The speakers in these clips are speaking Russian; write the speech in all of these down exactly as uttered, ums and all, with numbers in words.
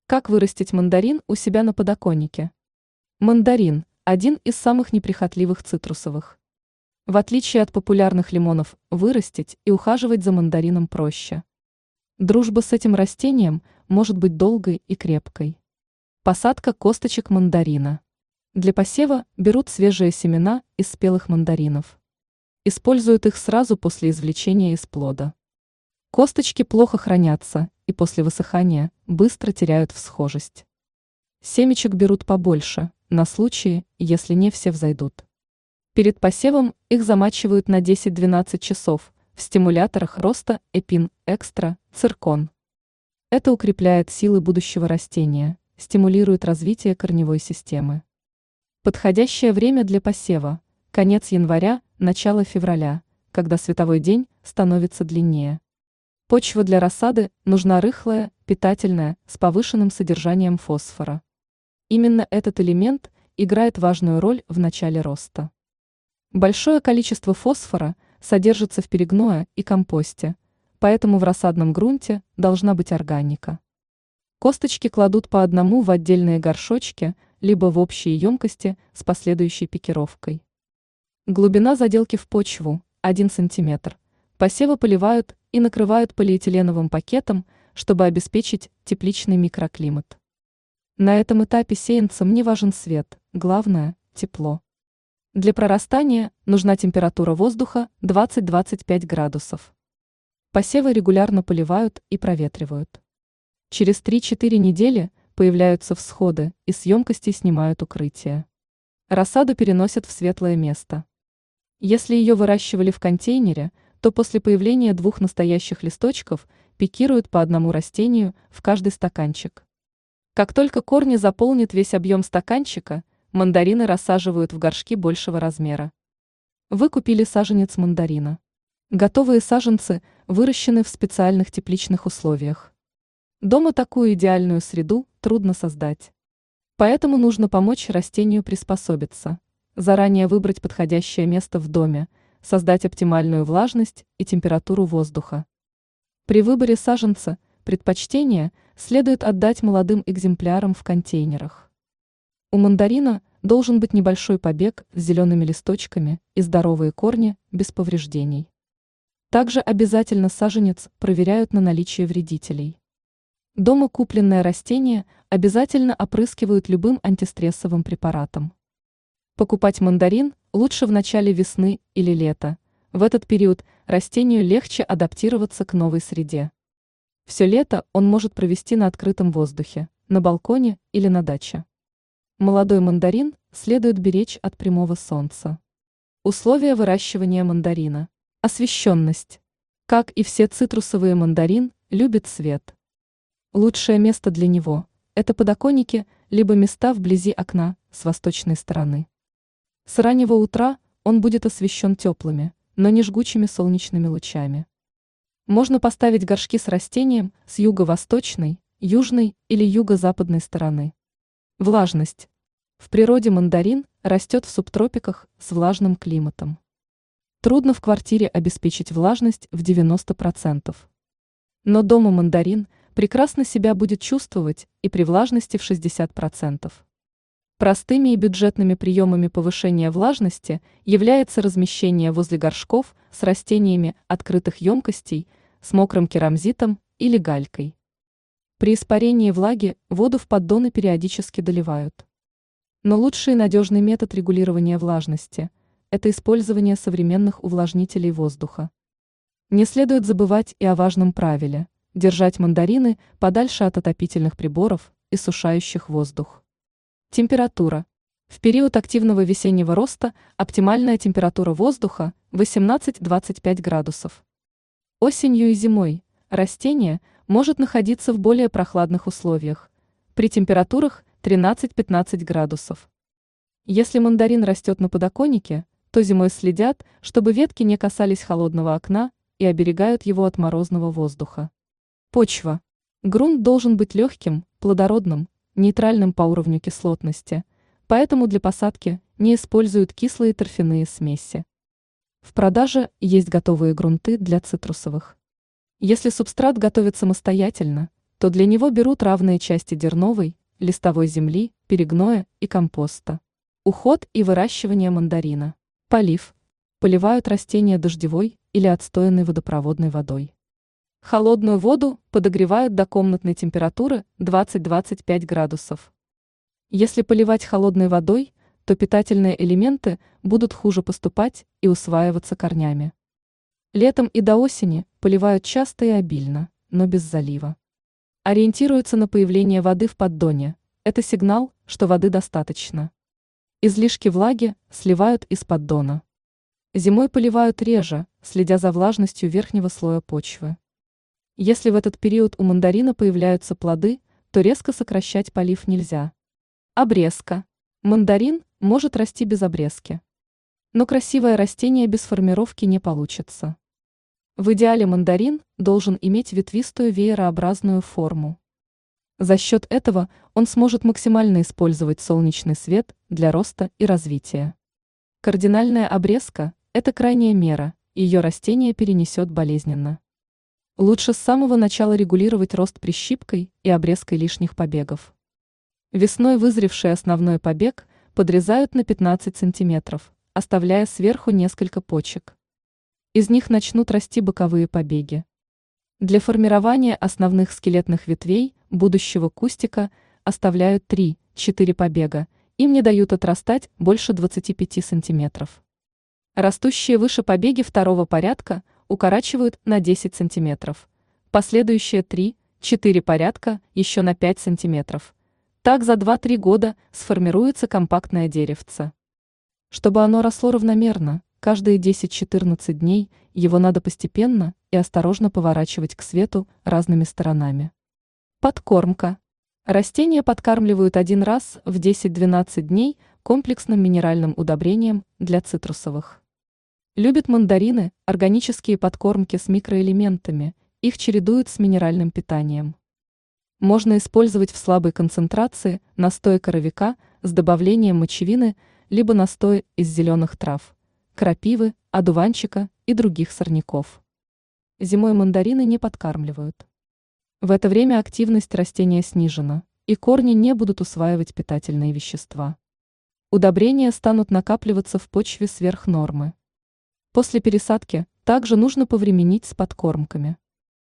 Как вырастить мандарин у себя на подоконнике? Мандарин – один из самых неприхотливых цитрусовых. В отличие от популярных лимонов, вырастить и ухаживать за мандарином проще. Дружба с этим растением может быть долгой и крепкой. Посадка косточек мандарина. Для посева берут свежие семена из спелых мандаринов. Используют их сразу после извлечения из плода. Косточки плохо хранятся и после высыхания быстро теряют всхожесть. Семечек берут побольше, на случай, если не все взойдут. Перед посевом их замачивают на десять-двенадцать часов в стимуляторах роста Эпин Экстра Циркон. Это укрепляет силы будущего растения, стимулирует развитие корневой системы. Подходящее время для посева – конец января, начало февраля, когда световой день становится длиннее. Почва для рассады нужна рыхлая, питательная, с повышенным содержанием фосфора. Именно этот элемент играет важную роль в начале роста. Большое количество фосфора содержится в перегное и компосте, поэтому в рассадном грунте должна быть органика. Косточки кладут по одному в отдельные горшочки, либо в общие емкости с последующей пикировкой. Глубина заделки в почву – один сантиметр. Посевы поливают и накрывают полиэтиленовым пакетом, чтобы обеспечить тепличный микроклимат. На этом этапе сеянцам не важен свет, главное – тепло. Для прорастания нужна температура воздуха двадцать-двадцать пять градусов. Посевы регулярно поливают и проветривают. Через три-четыре недели появляются всходы и с емкостей снимают укрытие. Рассаду переносят в светлое место. Если ее выращивали в контейнере, то после появления двух настоящих листочков пикируют по одному растению в каждый стаканчик. Как только корни заполнят весь объем стаканчика, мандарины рассаживают в горшки большего размера. Вы купили саженец мандарина. Готовые саженцы выращены в специальных тепличных условиях. Дома такую идеальную среду трудно создать. Поэтому нужно помочь растению приспособиться, заранее выбрать подходящее место в доме, создать оптимальную влажность и температуру воздуха. При выборе саженца предпочтение следует отдать молодым экземплярам в контейнерах. У мандарина должен быть небольшой побег с зелеными листочками и здоровые корни без повреждений. Также обязательно саженец проверяют на наличие вредителей. Дома купленное растение обязательно опрыскивают любым антистрессовым препаратом. Покупать мандарин лучше в начале весны или лета. В этот период растению легче адаптироваться к новой среде. Все лето он может провести на открытом воздухе, на балконе или на даче. Молодой мандарин следует беречь от прямого солнца. Условия выращивания мандарина. Освещенность. Как и все цитрусовые, мандарин любит свет. Лучшее место для него – это подоконники, либо места вблизи окна с восточной стороны. С раннего утра он будет освещен теплыми, но не жгучими солнечными лучами. Можно поставить горшки с растением с юго-восточной, южной или юго-западной стороны. Влажность. В природе мандарин растет в субтропиках с влажным климатом. Трудно в квартире обеспечить влажность в девяносто процентов. Но дома мандарин прекрасно себя будет чувствовать и при влажности в шестьдесят процентов. Простыми и бюджетными приемами повышения влажности является размещение возле горшков с растениями открытых емкостей с мокрым керамзитом или галькой. При испарении влаги воду в поддоны периодически доливают. Но лучший и надежный метод регулирования влажности – это использование современных увлажнителей воздуха. Не следует забывать и о важном правиле – держать мандарины подальше от отопительных приборов и сушающих воздух. Температура. В период активного весеннего роста оптимальная температура воздуха восемнадцать-двадцать пять градусов. Осенью и зимой растение может находиться в более прохладных условиях, при температурах тринадцать-пятнадцать градусов. Если мандарин растет на подоконнике, то зимой следят, чтобы ветки не касались холодного окна и оберегают его от морозного воздуха. Почва. Грунт должен быть легким, плодородным, нейтральным по уровню кислотности, поэтому для посадки не используют кислые торфяные смеси. В продаже есть готовые грунты для цитрусовых. Если субстрат готовить самостоятельно, то для него берут равные части дерновой, листовой земли, перегноя и компоста. Уход и выращивание мандарина. Полив. Поливают растения дождевой или отстоянной водопроводной водой. Холодную воду подогревают до комнатной температуры двадцать-двадцать пять градусов. Если поливать холодной водой, то питательные элементы будут хуже поступать и усваиваться корнями. Летом и до осени поливают часто и обильно, но без залива. Ориентируются на появление воды в поддоне. Это сигнал, что воды достаточно. Излишки влаги сливают из поддона. Зимой поливают реже, следя за влажностью верхнего слоя почвы. Если в этот период у мандарина появляются плоды, то резко сокращать полив нельзя. Обрезка. Мандарин может расти без обрезки. Но красивое растение без формировки не получится. В идеале мандарин должен иметь ветвистую веерообразную форму. За счет этого он сможет максимально использовать солнечный свет для роста и развития. Кардинальная обрезка – это крайняя мера, ее растение перенесет болезненно. Лучше с самого начала регулировать рост прищипкой и обрезкой лишних побегов. Весной вызревший основной побег подрезают на пятнадцать сантиметров, оставляя сверху несколько почек. Из них начнут расти боковые побеги. Для формирования основных скелетных ветвей будущего кустика оставляют три-четыре побега, им не дают отрастать больше двадцати пяти сантиметров. Растущие выше побеги второго порядка укорачивают на десять сантиметров, последующие три-четыре порядка еще на пять сантиметров. Так за два-три года сформируется компактное деревце. Чтобы оно росло равномерно, каждые десять-четырнадцать дней его надо постепенно и осторожно поворачивать к свету разными сторонами. Подкормка. Растения подкармливают один раз в десять-двенадцать дней комплексным минеральным удобрением для цитрусовых. Любят мандарины органические подкормки с микроэлементами, их чередуют с минеральным питанием. Можно использовать в слабой концентрации настой коровика с добавлением мочевины, либо настой из зеленых трав, крапивы, одуванчика и других сорняков. Зимой мандарины не подкармливают. В это время активность растения снижена, и корни не будут усваивать питательные вещества. Удобрения станут накапливаться в почве сверх нормы. После пересадки также нужно повременить с подкормками.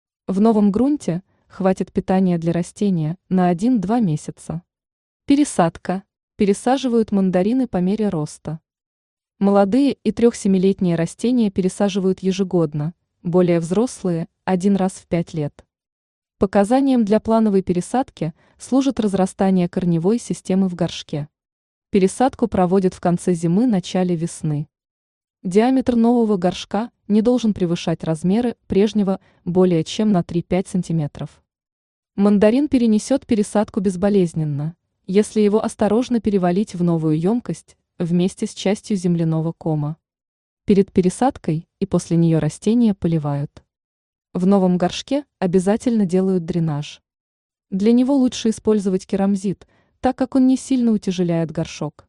В новом грунте хватит питания для растения на один-два месяца. Пересадка. Пересаживают мандарины по мере роста. Молодые и трех-семилетние растения пересаживают ежегодно, более взрослые – один раз в пять лет. Показанием для плановой пересадки служит разрастание корневой системы в горшке. Пересадку проводят в конце зимы-начале весны. Диаметр нового горшка не должен превышать размеры прежнего более чем на три-пять сантиметров. Мандарин перенесет пересадку безболезненно, если его осторожно перевалить в новую емкость вместе с частью земляного кома. Перед пересадкой и после нее растения поливают. В новом горшке обязательно делают дренаж. Для него лучше использовать керамзит, так как он не сильно утяжеляет горшок.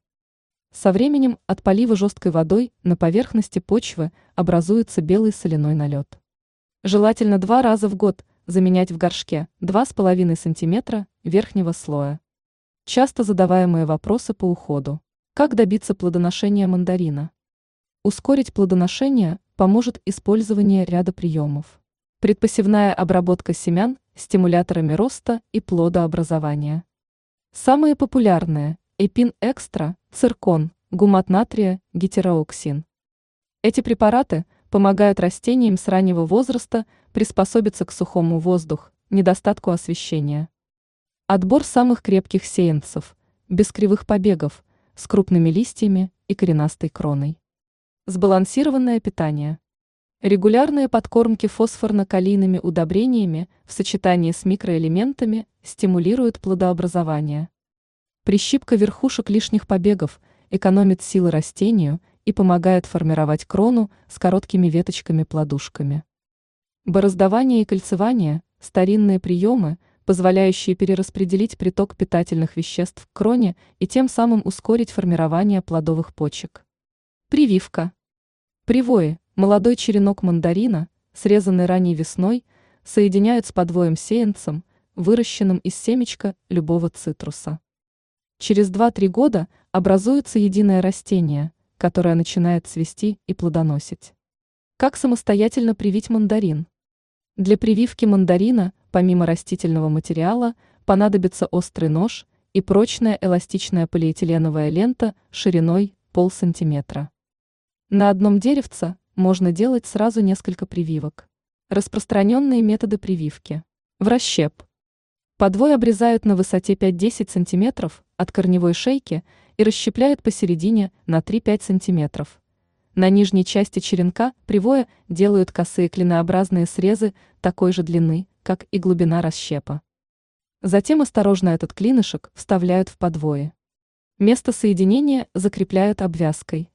Со временем от полива жесткой водой на поверхности почвы образуется белый соляной налет. Желательно два раза в год заменять в горшке два с половиной сантиметра верхнего слоя. Часто задаваемые вопросы по уходу. Как добиться плодоношения мандарина? Ускорить плодоношение поможет использование ряда приемов. Предпосевная обработка семян стимуляторами роста и плодообразования. Самые популярные – Эпин Экстра, циркон, гумат натрия, гетерооксин. Эти препараты помогают растениям с раннего возраста приспособиться к сухому воздуху, недостатку освещения. Отбор самых крепких сеянцев, без кривых побегов, с крупными листьями и коренастой кроной. Сбалансированное питание. Регулярные подкормки фосфорно-калийными удобрениями в сочетании с микроэлементами стимулируют плодообразование. Прищипка верхушек лишних побегов экономит силы растению и помогает формировать крону с короткими веточками-плодушками. Бороздование и кольцевание – старинные приемы, позволяющие перераспределить приток питательных веществ к кроне и тем самым ускорить формирование плодовых почек. Прививка. Привои, молодой черенок мандарина, срезанный ранней весной, соединяют с подвоем сеянцем, выращенным из семечка любого цитруса. Через два-три года образуется единое растение, которое начинает цвести и плодоносить. Как самостоятельно привить мандарин? Для прививки мандарина, помимо растительного материала, понадобится острый нож и прочная эластичная полиэтиленовая лента шириной полсантиметра. На одном деревце можно делать сразу несколько прививок. Распространенные методы прививки. В расщеп. Подвой обрезают на высоте пять-десять сантиметров от корневой шейки и расщепляют посередине на три-пять сантиметров. На нижней части черенка привоя делают косые клинообразные срезы такой же длины, как и глубина расщепа. Затем осторожно этот клинышек вставляют в подвое. Место соединения закрепляют обвязкой.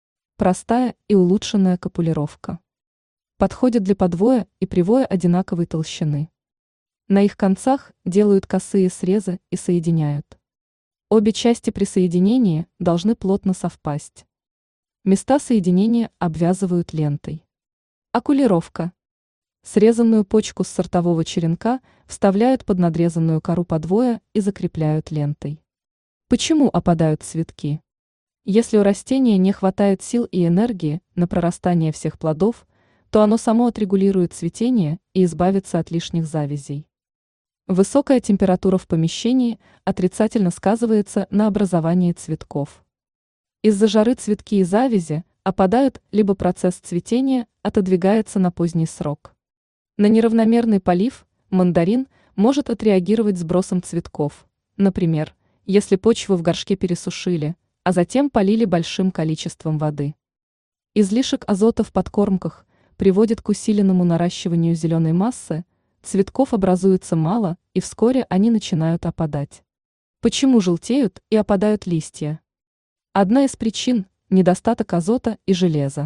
Простая и улучшенная капулировка. Подходит для подвоя и привоя одинаковой толщины. На их концах делают косые срезы и соединяют. Обе части при соединении должны плотно совпасть. Места соединения обвязывают лентой. Окулировка. Срезанную почку с сортового черенка вставляют под надрезанную кору подвоя и закрепляют лентой. Почему опадают цветки? Если у растения не хватает сил и энергии на прорастание всех плодов, то оно само отрегулирует цветение и избавится от лишних завязей. Высокая температура в помещении отрицательно сказывается на образовании цветков. Из-за жары цветки и завязи опадают, либо процесс цветения отодвигается на поздний срок. На неравномерный полив мандарин может отреагировать сбросом цветков, например, если почву в горшке пересушили, а затем полили большим количеством воды. Излишек азота в подкормках приводит к усиленному наращиванию зеленой массы, цветков образуется мало, и вскоре они начинают опадать. Почему желтеют и опадают листья? Одна из причин – недостаток азота и железа.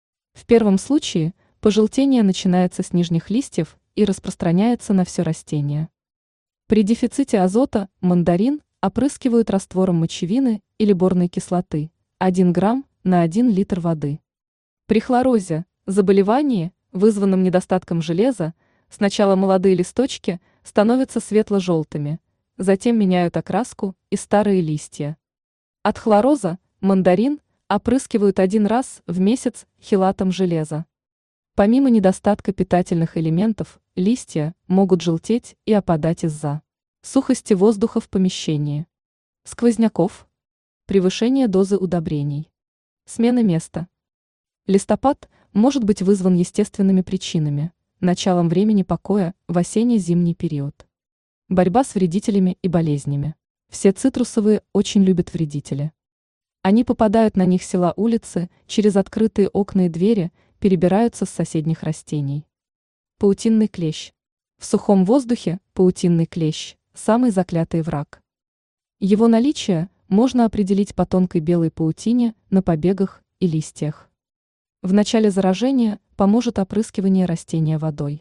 В первом случае пожелтение начинается с нижних листьев и распространяется на все растение. При дефиците азота мандарин опрыскивают раствором мочевины или борной кислоты один грамм на один литр воды. При хлорозе, заболевании, вызванном недостатком железа, сначала молодые листочки становятся светло-желтыми, затем меняют окраску и старые листья. От хлороза мандарин опрыскивают один раз в месяц хелатом железа. Помимо недостатка питательных элементов, листья могут желтеть и опадать из-за сухости воздуха в помещении, сквозняков, превышения дозы удобрений, смены места. Листопад может быть вызван естественными причинами, началом времени покоя в осенне-зимний период. Борьба с вредителями и болезнями. Все цитрусовые очень любят вредители. Они попадают на них села улицы, через открытые окна и двери, перебираются с соседних растений. Паутинный клещ. В сухом воздухе паутинный клещ – самый заклятый враг. Его наличие можно определить по тонкой белой паутине на побегах и листьях. В начале заражения поможет опрыскивание растения водой.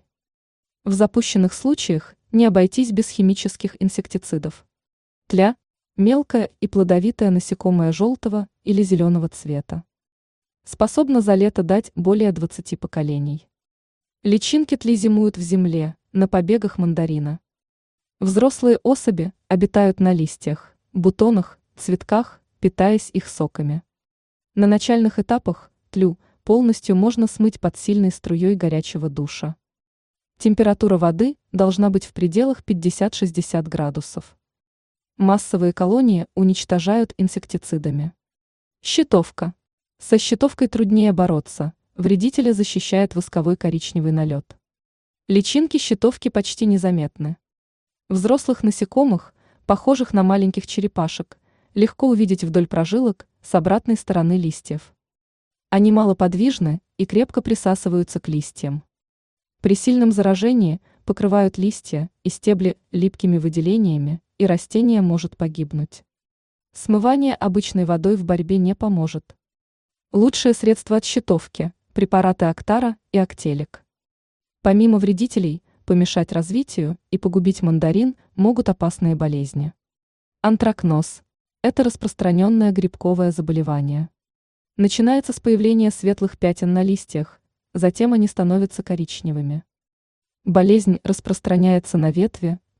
В запущенных случаях не обойтись без химических инсектицидов. Тля – мелкое и плодовитое насекомое желтого или зеленого цвета. Способна за лето дать более двадцати поколений. Личинки тли зимуют в земле, на побегах мандарина. Взрослые особи обитают на листьях, бутонах, цветках, питаясь их соками. На начальных этапах тлю полностью можно смыть под сильной струей горячего душа. Температура воды должна быть в пределах пятьдесят-шестьдесят градусов. Массовые колонии уничтожают инсектицидами. Щитовка. Со щитовкой труднее бороться, вредителя защищает восковой коричневый налет. Личинки щитовки почти незаметны. Взрослых насекомых, похожих на маленьких черепашек, легко увидеть вдоль прожилок с обратной стороны листьев. Они малоподвижны и крепко присасываются к листьям. При сильном заражении покрывают листья и стебли липкими выделениями, и растение может погибнуть. Смывание обычной водой в борьбе не поможет. Лучшие средства от щитовки – препараты Актара и Актелик. Помимо вредителей, помешать развитию и погубить мандарин могут опасные болезни. Антракноз – это распространенное грибковое заболевание. Начинается с появления светлых пятен на листьях, затем они становятся коричневыми. Болезнь распространяется на ветви,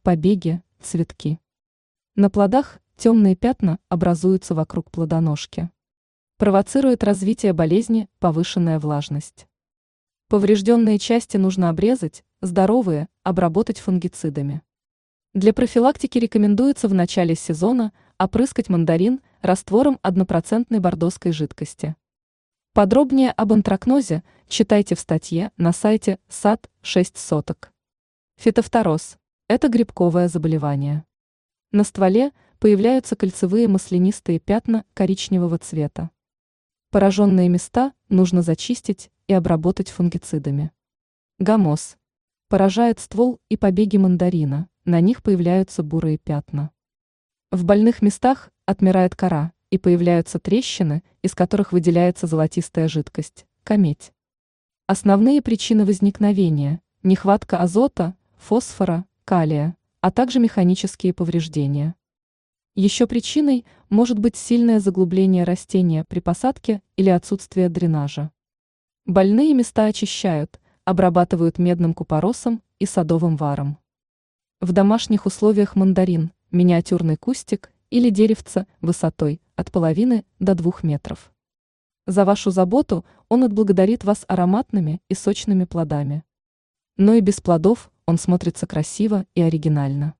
побеги, цветки. На плодах темные пятна образуются вокруг плодоножки. Провоцирует развитие болезни повышенная влажность. Поврежденные части нужно обрезать, здоровые – обработать фунгицидами. Для профилактики рекомендуется в начале сезона опрыскать мандарин раствором однопроцентной бордоской жидкости. Подробнее об антракнозе читайте в статье на сайте сад шесть соток. Фитофтороз – это грибковое заболевание. На стволе появляются кольцевые маслянистые пятна коричневого цвета. Пораженные места нужно зачистить и обработать фунгицидами. Гамоз – поражает ствол и побеги мандарина, на них появляются бурые пятна. В больных местах отмирает кора и появляются трещины, из которых выделяется золотистая жидкость – камедь. Основные причины возникновения – нехватка азота, фосфора, калия, а также механические повреждения. Еще причиной может быть сильное заглубление растения при посадке или отсутствие дренажа. Больные места очищают, обрабатывают медным купоросом и садовым варом. В домашних условиях мандарин – миниатюрный кустик или деревце высотой от половины до двух метров. За вашу заботу он отблагодарит вас ароматными и сочными плодами. Но и без плодов он смотрится красиво и оригинально.